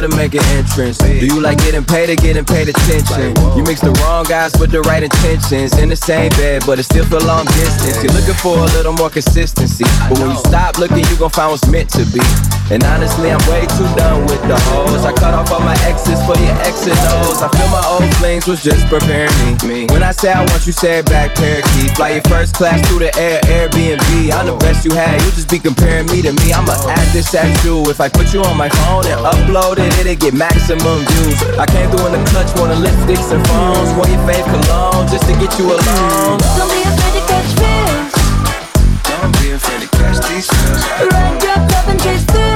to make an entrance? Do you like getting paid or getting paid attention? You mix the wrong guys with the right intentions. In the same bed, but it still feel long distance. You're looking for a little more consistency, but when you stop looking, you gon' find what's meant to be. And honestly, I'm way too done with the hoes. I cut off all my exes for your X and O's. I feel my old flings was just preparing me. When I say I want you, say it back, parakeet. Fly your first class through the air, Airbnb. I'm the best you had, you just be comparing me to me. I'ma add this at you. If I put you on my phone and upload it, it'll get maximum views. I came through in the clutch, more than lipsticks and phones. Wore your fave cologne just to get you alone. Don't be afraid to catch feels. Don't be afraid to catch these feels. Run, drop, top and chase through.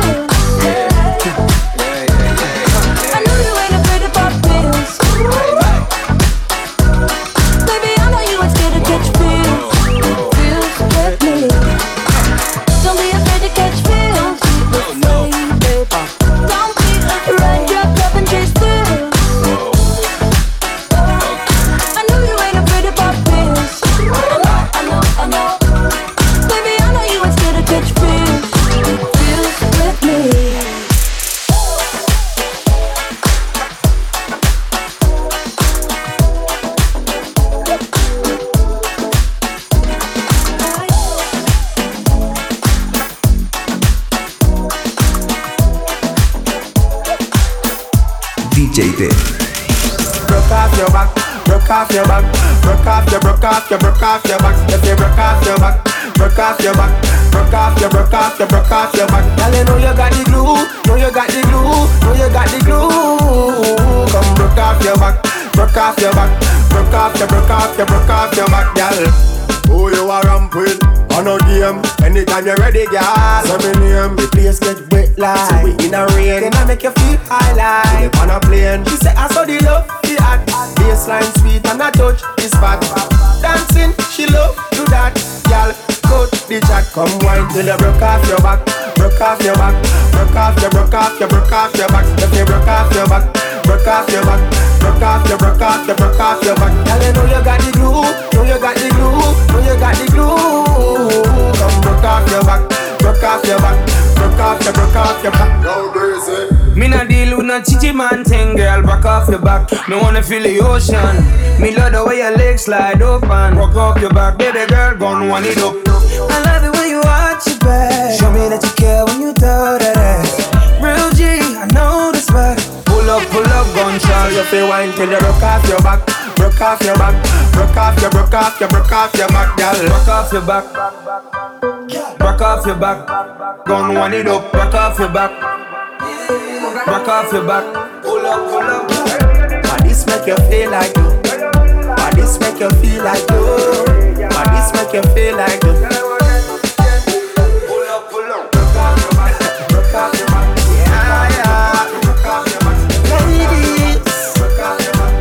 I know you ain't afraid to pop pills. Baby, I know you ain't scared to catch feels. Feels with me. Don't be afraid to catch feels. Don't be afraid. Run, drop, top and chase through. I know you ain't afraid to pop pills. I know. Baby, I know you ain't scared to catch feels. Feels with me. DJ Dave. Broke off your back, broke off your back, broke off your back. If you broke off your back, broke off your back, broke off your back. Girl, you know you got the glue, know you got the glue, know you got the glue. Come broke off your back, broke off your back, broke off your back, girl. Who you are ramp with? On a game, anytime you're ready, girl. Say me name, the place get wet like so we in a rain. Then I make you feel high like on a plane. She say I saw the love, the hot baseline sweet and I touch the spot. Dancing, she love do that, girl. Cut the chat, come wine till you broke off your back, broke off your back, broke off your back. If you broke off your back, broke off your back, broke off your back. Girl, you know you got the glue, know you got the glue, know you got the glue. Come broke off your back, broke off your back, broke off your back. Go crazy. Me not deal with no chichi man thing, girl. Back off your back. Me wanna feel the ocean. Me love the way your legs slide open. Walk off your back, baby girl, gon' want it up. I love it when you watch your back. Show me that you care when you throw that ass. Real G, I know the spot. Pull up, gun shot. You feel wine till you broke off your back, broke off your back, broke off your back, girl. Broke off your back, broke off your back. Gon' want it up, broke off your back. Broke off your back. Pull up. But this make you feel like you. But this make you feel like you. But this make you feel like you. Pull up. Broke off your back, broke off your back. Yeah. Broke off your back. Ladies, broke off your back.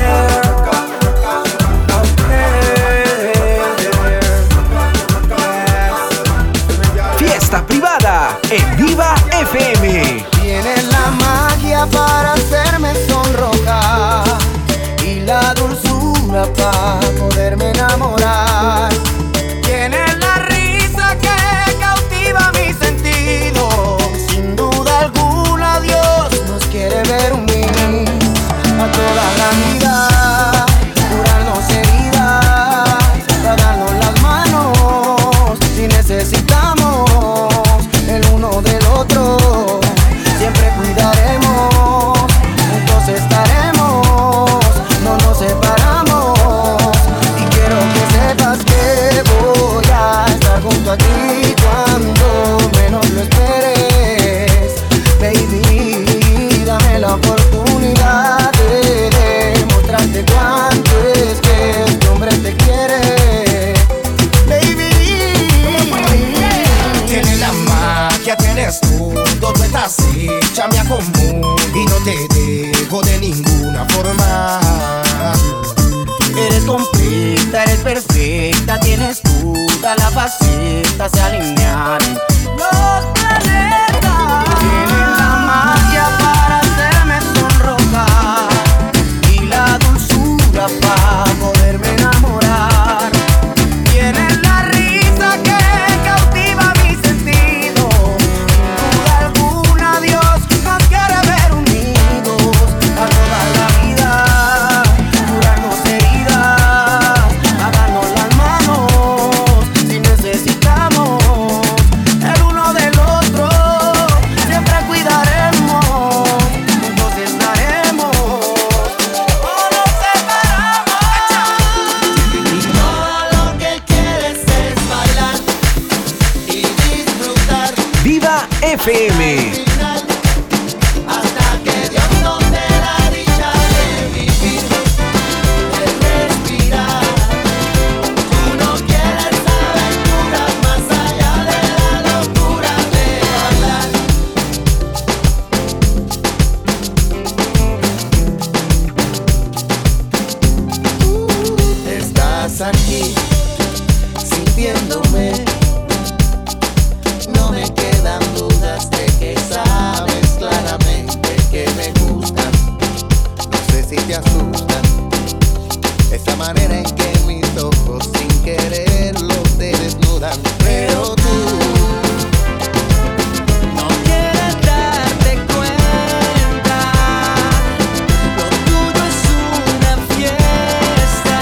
Fiesta privada en Viva FM. Tienes la magia para hacerme sonrojar y la dulzura para poderme enamorar. Tienes la risa que cautiva mis sentidos. Sin duda alguna Dios nos quiere ver unir a toda la vida, curarnos heridas, para darnos las manos si necesitamos el uno del otro. Siempre cuidaremos, juntos estaremos, no nos separamos. Y quiero que sepas que voy a estar junto a ti cuando menos lo esperes. Baby, dame la oportunidad de demostrarte cuánto es que este hombre te quiere. Baby, tienes la magia, tienes tú, todo estás hecha, me acomodo y no te dejo de ninguna forma. Eres completa, eres perfecta, tienes toda la faceta, se alinearon los planetas. Tienes la magia para hacerme sonrojar y la dulzura para poderme enamorar. Tienes la risa que cautiva mis sentidos. Sin duda alguna Dios nos quiere ver unir. FM. Aquí, sintiéndome, no me quedan dudas de que sabes claramente que me gustas. No sé si te asustan esa manera en que mis ojos sin quererlo te desnudan, pero tú no quieres darte cuenta. Lo tuyo es una fiesta.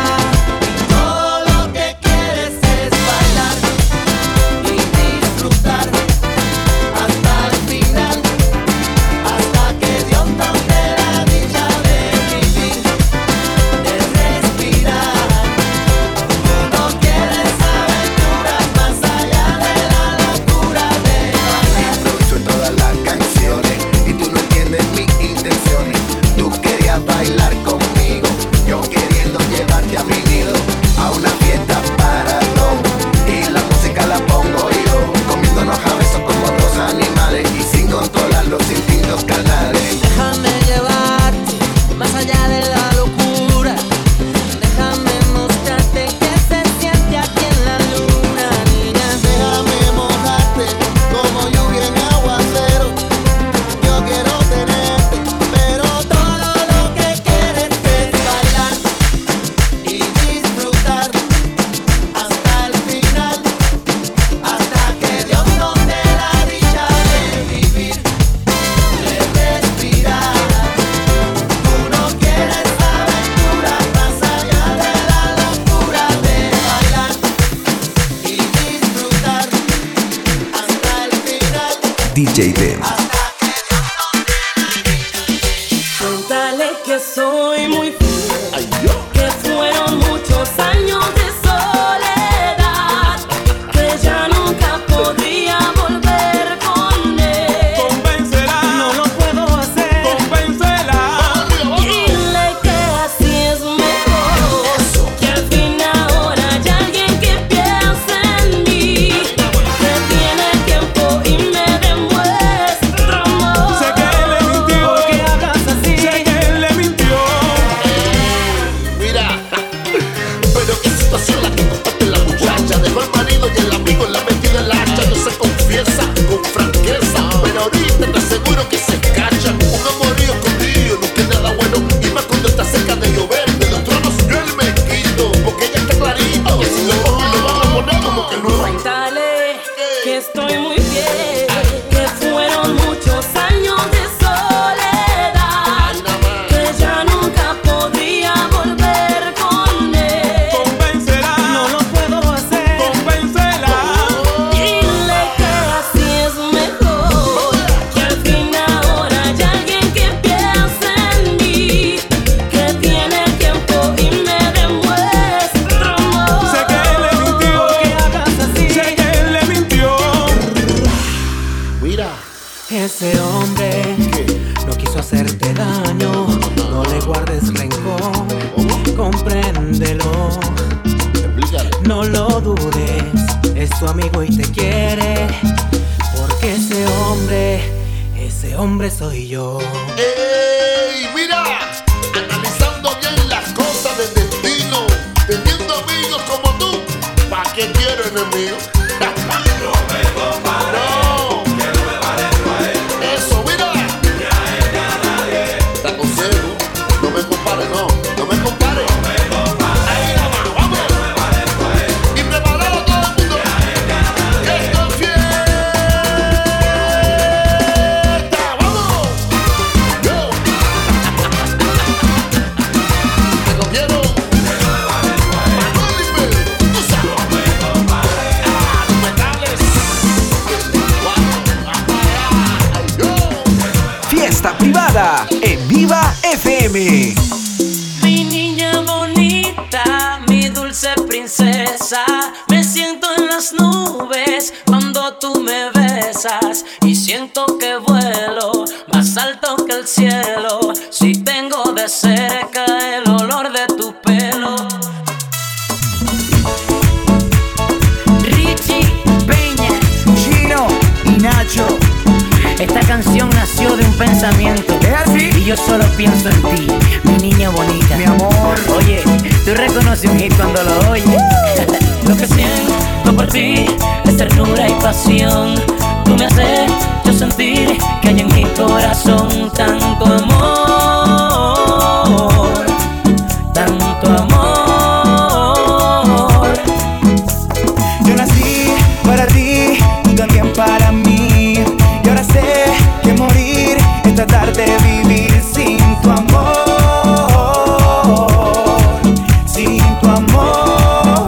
DJ Dance. Cuéntale que soy muy fiel, que fueron muchos años de soledad, que ya nunca podría volver con él. Convéncela, no lo puedo hacer. Convéncela. Dile que así es mejor, que al fin ahora hay alguien que piensa en mí, que tiene tiempo y me demuestra amor. Sé que él le mintió. ¿Por qué hablas así? Sé que él le mintió. Mira, pero qué situación la que comparte la muchacha. Dejó al marido y el amigo en la metida en la hacha. No se confiesa con franqueza, pero ahorita te aseguro que se cacha. Un amorío escondido no tiene nada bueno, y más cuando está cerca de llover. De los tronos yo él me quito, porque ya está clarito que si lo cojo lo van a poner como que nuevo. Cuéntale que estoy muy bien, que fueron muchos años de soledad, que ya nunca podría volver con él. Convéncela. No lo puedo hacer. Convéncela. Dile que así es mejor, que al fin ahora hay alguien que piensa en mí, que tiene tiempo y me demuestra amor. Sé que él le mintió. ¿Por qué hablas así? Sé que él le mintió. Mira, Ese hombre no quiso hacerte daño, no le guardes rencor, compréndelo, explícale. no lo dudes, es tu amigo y te quiere, porque ese hombre soy yo. ¡Ey! Mira, analizando bien las cosas del destino, teniendo amigos como tú, ¿pa' qué quiero enemigos? No me compares, no. Que no me parezco a él. Eso, mira. Ni a él ni a nadie. Te aconsejo, no me compares, no. No me compares. No me compares. Ahí nada más, vamos. Que no me parezco a él. Y preparado todo el mundo. Ni a él ni a nadie. Que esto es fiesta. ¡Vamos! Yo. Te cogieron. Que no me parezco a él. Manuel y Pedro. Tú sabes. No me compares. Ah, tú me cables. Fiesta privada en Viva FM. Mi niña bonita, mi dulce princesa, me siento en las nubes cuando tú me besas y siento que vuelo más alto que el cielo. Si tengo de cerca el olor de tu pelo. Richie Peña, Chino y Nacho. Esta canción nació de un pensamiento. ¿Es así? Y yo solo pienso en ti, mi niña bonita. Mi amor. Oye, tú reconoces un hit cuando lo oyes. Lo que siento por ti es ternura y pasión. Tú me haces yo sentir que hay en mi corazón tanto amor, tanto amor. Yo nací para ti, tú también para mí. Y ahora sé que morir es tratar de vivir sin tu amor, sin tu amor.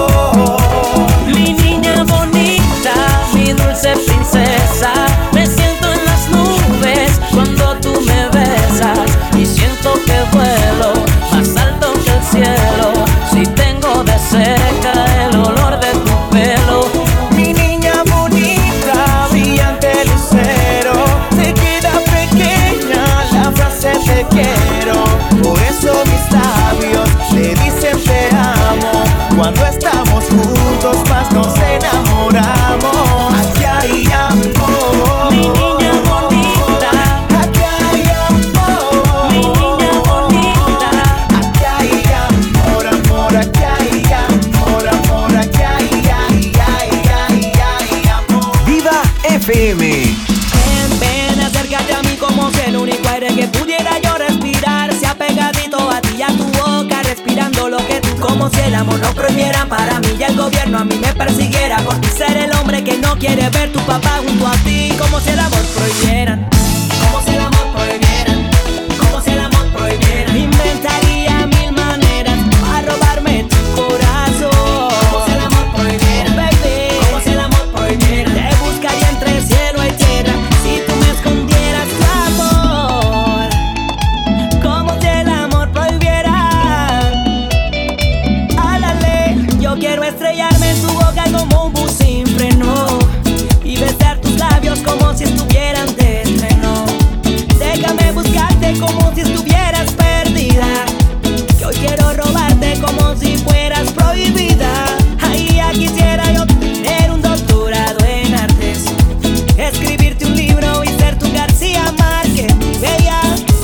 Mi niña bonita, mi dulce princesa, me siento en las nubes cuando tú me besas y siento que vuelo más alto que el cielo. Si tengo de cerca el olor de tu pelo. Mi niña bonita, brillante lucero, se queda pequeña la frase te quiero. Por eso mis labios le dicen te amo. Cuando estamos juntos más nos enamoramos. Aquí hay amor. Mi niña bonita, Aquí hay amor. mi niña bonita. Aquí hay amor, amor, aquí hay amor, amor, aquí hay amor. Viva FM. Ven, ven, acércate a mí como si el único aire que pudiera yo respirar sea pegadito a ti y a tu boca, respirando lo que tú, como si el amor no prohibiera para mí y el gobierno a mí me persiguiera por ti ser el hombre que no quiere ver tu papá junto a ti, como si el amor prohibieran, como si el amor prohibieran, como si el amor prohibieran. Inventaría mil maneras para robarme tu corazón, como si el amor prohibiera, baby, como si el amor prohibiera. Te buscaría entre cielo y tierra si tú me escondieras tu amor, como si el amor prohibiera. Álale, yo quiero estrellarme en tu boca como un bus sin freno y besar tus labios como si estuvieran de estreno. Déjame buscarte como si estuvieras perdida, que hoy quiero robarte como si fueras prohibida. Ay, ya quisiera yo tener un doctorado en artes, escribirte un libro y ser tu García Márquez, bella.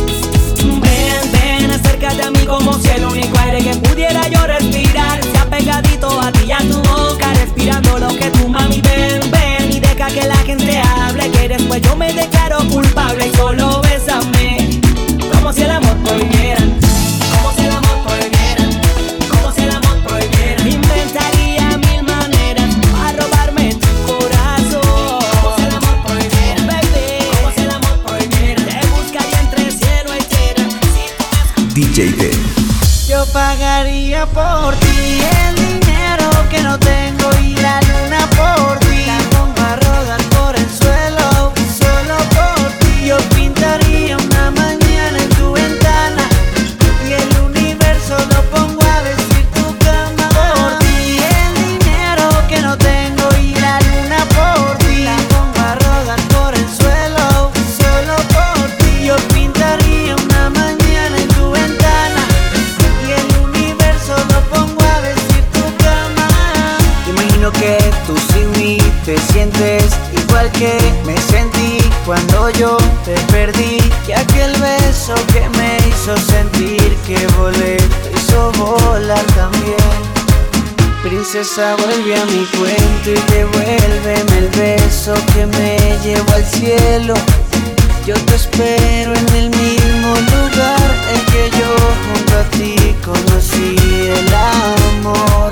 Ven, ven, acércate a mí como si el único aire que pudiera yo respirar sea pegadito a ti y a tu boca, respirando lo que tú, mami. Ven, ven y deja que la gente hable, que después yo me declaro culpable y solo bésame, como si el amor prohibiera, como si el amor prohibiera, como si el amor prohibiera. Inventaría mil maneras para robarme tu corazón, como si el amor prohibiera, baby, como si el amor prohibiera. Te buscaría entre cielo y tierra si tú me DJ Dem. Yo pagaría por ti el dinero que no tengo y la luna por ti. La pongo a rodar por el suelo, solo por ti. Yo pintaría una mañana en tu ventana y el universo lo pongo a vestir tu cama. Por ti el dinero que no tengo y la luna por ti. La pongo a rodar por el suelo, solo por ti. Yo pintaría una mañana en tu ventana y el universo lo pongo a vestir tu cama. Imagino que tú sin mí te sientes igual que me sentí cuando yo te perdí, que aquel beso que me hizo sentir que volé te hizo volar también. Princesa, vuelve a mi cuento y devuélveme el beso que me llevó al cielo. Yo te espero en el mismo lugar en que yo junto a ti conocí el amor.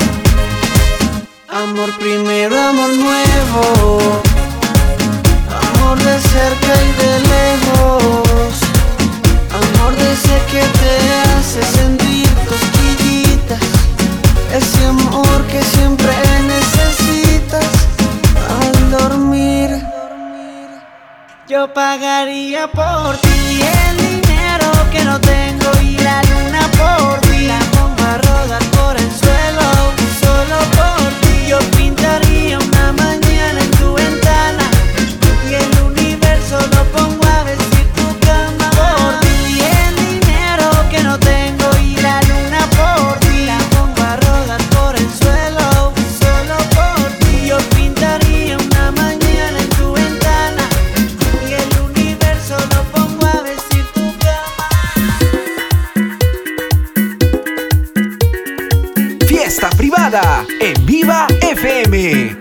Amor primero, amor nuevo, amor de cerca y de lejos, amor de ese que te hace sentir cosquillitas, ese amor que siempre necesitas al dormir. Yo pagaría por ti el dinero que no tengo y la luna por ti. La pongo a rodar por el suelo, solo por ti. Yo pintaría una mañana en tu ventana y el universo en Viva FM.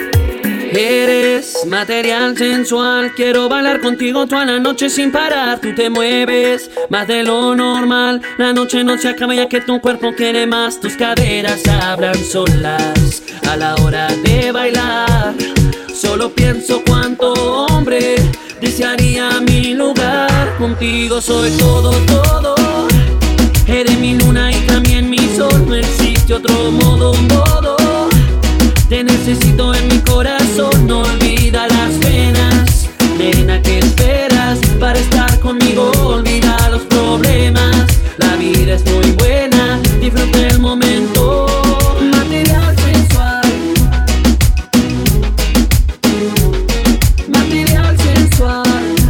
Eres material sensual, quiero bailar contigo toda la noche sin parar. Tú te mueves más de lo normal, la noche no se acaba ya que tu cuerpo quiere más. Tus caderas hablan solas a la hora de bailar. Solo pienso cuánto hombre desearía mi lugar. Contigo soy todo, todo. Eres mi luna y también mi sol, no existe otro modo. Te necesito en mi corazón, no olvida las penas. Nena, ¿qué esperas para estar conmigo? Olvida los problemas. La vida es muy buena, disfruta el momento. Material sensual. Material sensual.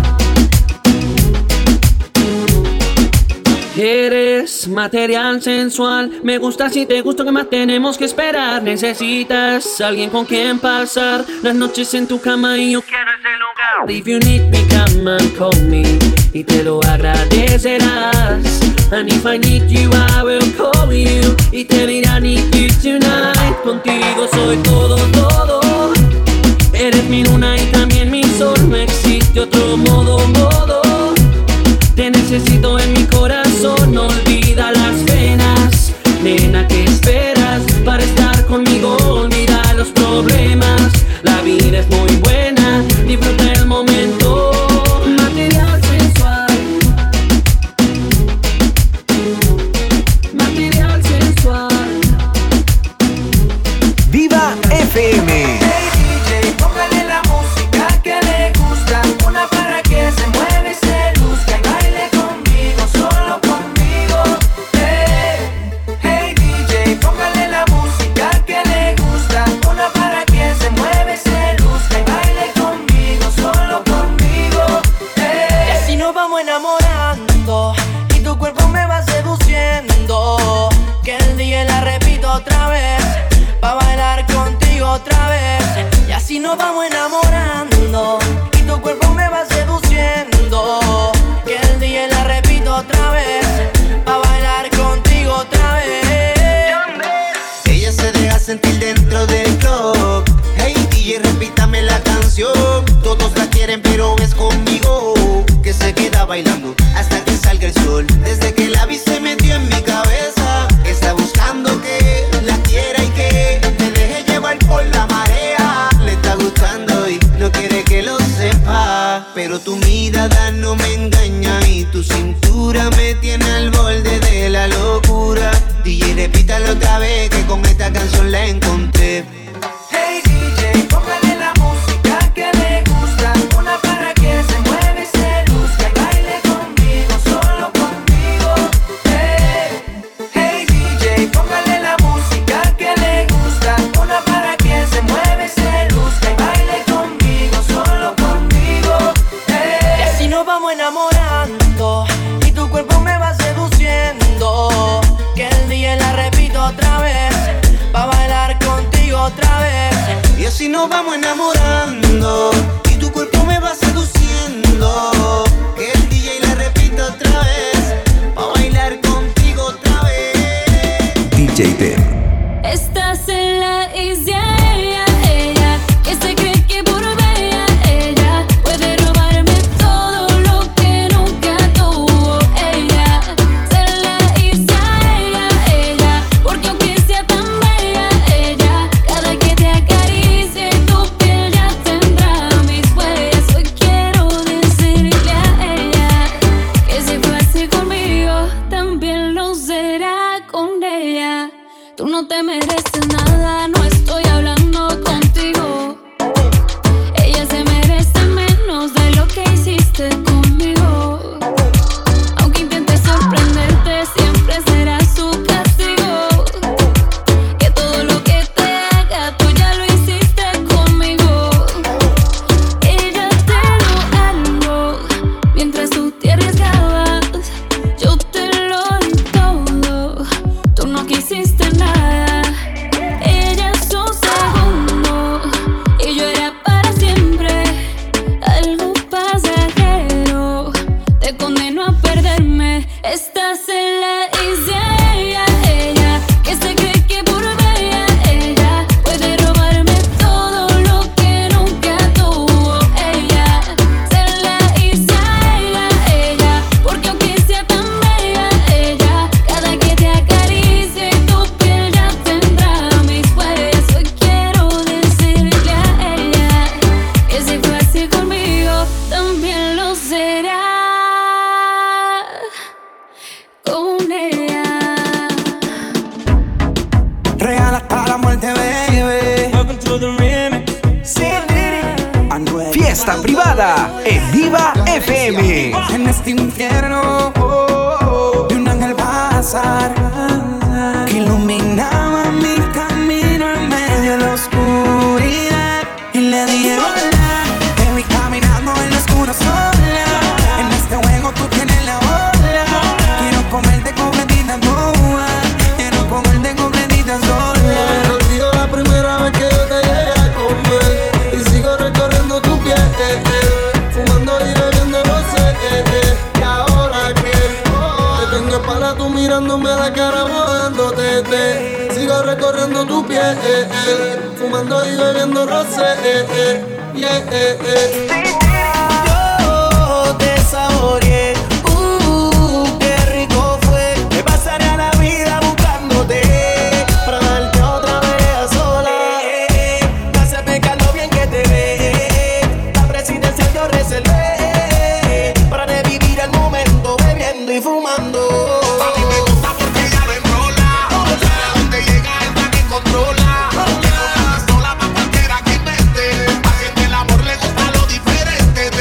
Eres material sensual. Me gusta si te gusto, ¿qué más tenemos que esperar? Necesitas alguien con quien pasar las noches en tu cama y yo quiero ese lugar. If you need me, come and call me y te lo agradecerás. And if I need you, I will call you y te diré I need you tonight. Contigo soy todo, todo. Eres mi luna y también mi sol, no existe otro modo. Te necesito en mi corazón, no olvida las penas. Nena, ¿qué esperas para estar conmigo? Olvida los problemas. La vida es muy buena, disfruta el momento. Material sensual. Material sensual. Viva FM. Hey DJ, póngale la música que le gusta, una para que se mueve y se luzca y baile conmigo, solo conmigo. Hey DJ, póngale la música que le gusta, una para que se mueve y se luzca y baile conmigo, solo conmigo. Y así nos vamos enamorando y tu cuerpo me va seduciendo. Que el día la repito otra vez, pa' bailar contigo otra vez. Y así nos vamos enamorando y tu cuerpo me va seduciendo. Que el día la repito otra vez, pa' bailar contigo otra vez. Ella se deja sentir dentro del club. Hey DJ, repítame la canción. Todos la quieren pero es conmigo que se queda bailando hasta que salga el sol. Desde que la vi se metió en mi cabeza. Está buscando que la quiera y que me deje llevar por la marea. Le está gustando y no quiere que lo sepa, pero tu mirada no me engaña y tu cintura me tiene al borde de la locura. DJ, repítalo otra vez que con esta canción la encontré. Hey DJ, póngale la música que le gusta, una para que se mueve y se luzca y baile conmigo, solo conmigo. Hey DJ, póngale la música que le gusta, una para que se mueve y se luzca y baile conmigo, solo conmigo. Y así nos vamos enamorando y tu cuerpo me va seduciendo. Que el día la repito otra vez, pa' bailar contigo otra vez. Y así nos vamos enamorando y tu cuerpo me va seduciendo. Que el DJ la repita otra vez, pa' bailar contigo otra vez. DJ Tem. Estás en la isla, ella que se cree que por bella ella puede robarme todo lo que nunca tuvo. Ella se la isla, ella porque aunque sea tan bella ella, cada que te acaricie tu piel ya tendrá mis huellas. Hoy quiero decirle a ella que si fue así conmigo también lo será con ella. Tú no te mereces nada, no estoy hablando contigo. Ella se merece menos de lo que hiciste conmigo. Aunque intentes sorprenderte, siempre será su castigo. Que todo lo que te haga, tú ya lo hiciste conmigo. Ella te lo hago mientras tú te arriesgabas. Yo te lo di todo, tú no quisiste nada. Ella to the rim. Fiesta privada en Viva FM. En este infierno de un ángel pasar que iluminaba mi camino en medio de la oscuridad. Y le dije hola, te vi caminando en la oscura sola. En este juego tú tienes la bola. Quiero comerte completita toda. Quiero comerte completita sola. Me olvido la primera vez que yo te llegué a comer. Y sigo recorriendo tu piel, fumando y bebiendo rosé. Y ahora que te tengo espalda, tú mirándome a la cara, mojándote. Sigo recorriendo tu piel, fumando y bebiendo rosé. Yo te saboreé, qué rico fue. Me pasaré a la vida buscándote para darte otra vez a solas. Me hace pecar lo bien que te ve. La presidencia yo reservé para revivir el momento bebiendo y fumando. A mí me gusta porque ella lo enrola. A donde llega ella que controla. Que no deja sola pa' cualquiera que invente. A quien el amor le gusta lo diferente,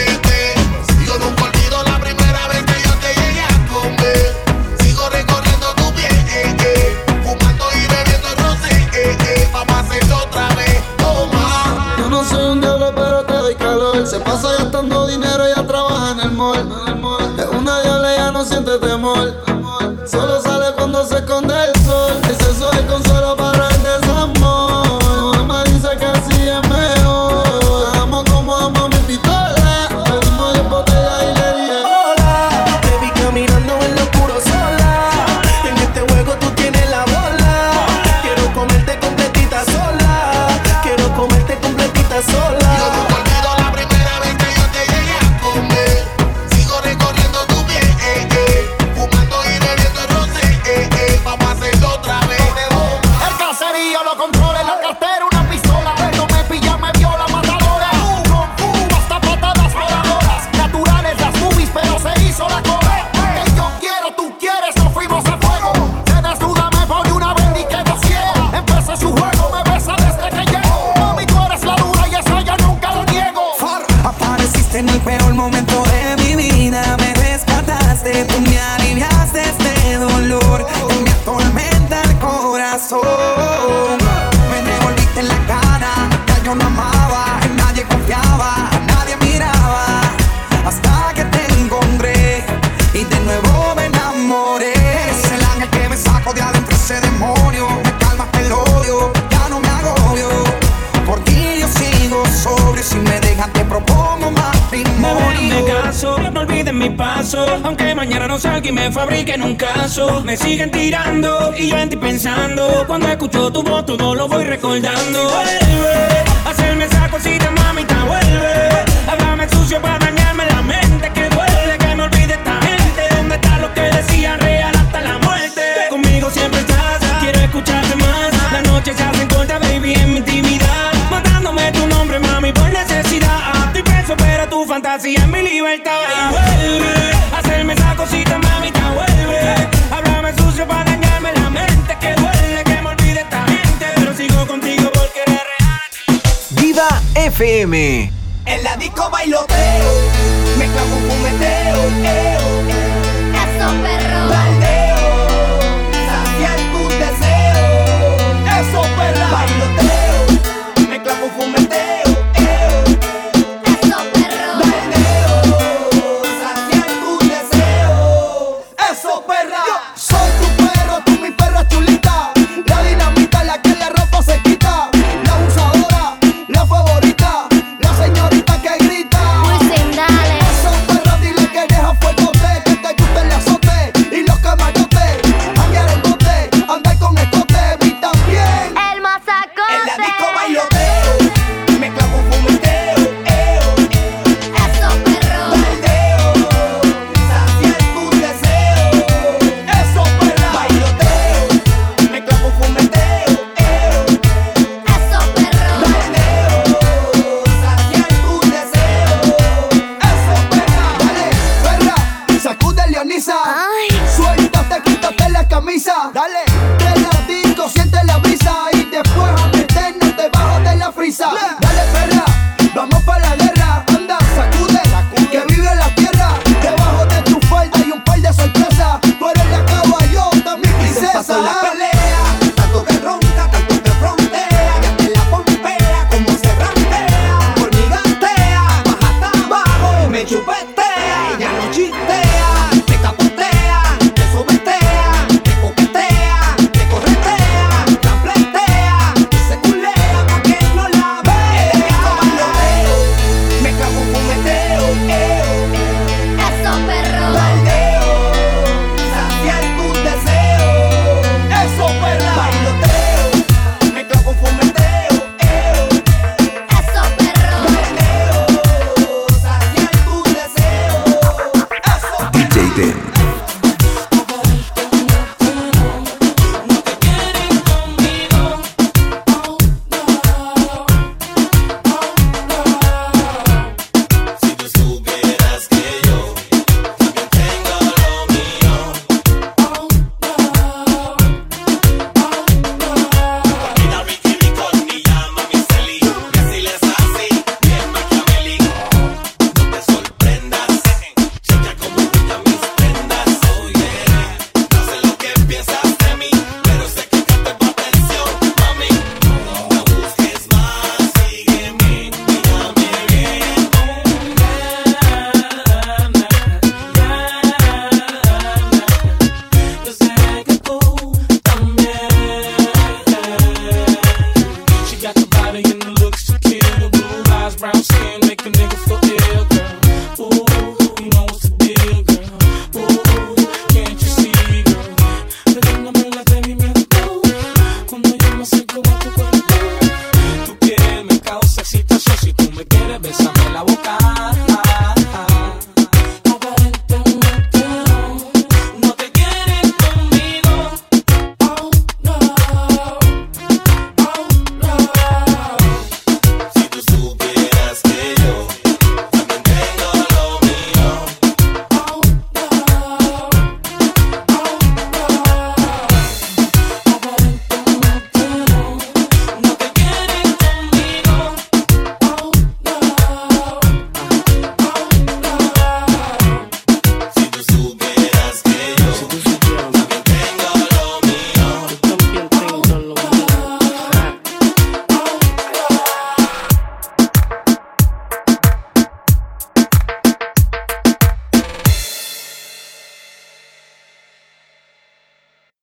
Yo nunca olvido la primera vez que yo te llegué a comer. Sigo recorriendo tu piel, fumando y bebiendo rosé, vamos a hacerlo otra vez, toma. Yo no soy un diablo, pero te doy calor. Se pasa gastando dinero, ella trabaja en el mall. Es una diabla, ella no siente temor. Solo sale cuando se esconde el sol. El sexo es consuelo para el desamor. Mamá dice que así es mejor. Amo como amo mi pistola. Pedimos 10 botellas y le dije Hola, te vi caminando en lo oscuro sola. En este juego tú tienes la bola. Quiero comerte completita sola. Quiero comerte completita sola. Yo nunca olvido la primera vez que yo te llegué a comer. Sigo recorriendo tu piel, fumando y bebiendo rosé, vamos a hacerlo otra vez. el caserío lo controla en la cartera, una pistola. Cuando me pilla me viola matadora. Con hasta patadas voladoras. Naturales las movies, pero se hizo la cola. Que yo quiero, tú quieres, nos fuimos a fuego. Se desnuda, me pone una venda y quedo ciego. Empecé su juego, me besa desde que llego. Mami, tú eres la dura y eso ya nunca lo niego. Apareciste en el peor momento de mi vida. Me rescataste, tú me aliviaste este dolor que me atormenta el corazón. Me devolviste en la cara, ya yo no amaba, en nadie confiaba, a nadie miraba. Hasta que te encontré y de nuevo me enamoré. Eres el ángel que me saco de adentro ese demonio. Me calmas el odio, ya no me agobio. Por ti yo sigo sobrio, si me dejas te propongo matrimonio. Me caso, no olviden mi paso. Aunque mañana no salga y me fabriquen un caso. Me siguen tirando y yo en ti pensando. Cuando escucho tu voz todo lo voy recordando. Vuelve a hacerme esa cosita, mamita, vuelve. Háblame sucio para dañarme la mente. Que duele que me olvide esta gente. ¿Dónde está lo que decían real hasta la muerte? Conmigo siempre estás, quiero escucharte más. Las noches se hacen cortas, baby, en mi intimidad. Mandándome tu nombre, mami, por necesidad. Estoy preso, pero tu fantasía es mi libertad. Y vuelve a hacerme esa cosita, mamita, vuelve. Háblame sucio para dañarme la mente. Que duele que me olvide esta gente. Pero sigo contigo porque eres real. Viva FM. En la disco bailoteo, me clavo un fumeteo, Eso, perro. baldeo, saciar tus deseos, eso perra. Bailoteo, me clavo un fumeteo, Eso, perro. baldeo, saciar tus deseos, eso perra. Soy tu perro, tú mi perra chulita. La dinamita, la que la ropa se quita. La abusadora, la favorita. La señorita que grita. Wisin, dale. Esos perros dile que deja fuegote. Que te gusta el azote y los camarotes. Cambiar el bote, andar con escote. Vi también. El masacote. En la disco bailoteo, me clavo un fumeteo, Eso, perro. baldeo, saciar tus deseos, eso perra. Bailoteo, me clavo un fumeteo, Eso, perro. baldeo, saciar tus deseos, eso perra. Dale, perra, sacude Leonisa. Ay. Suéltate, quítate la camisa. Dale,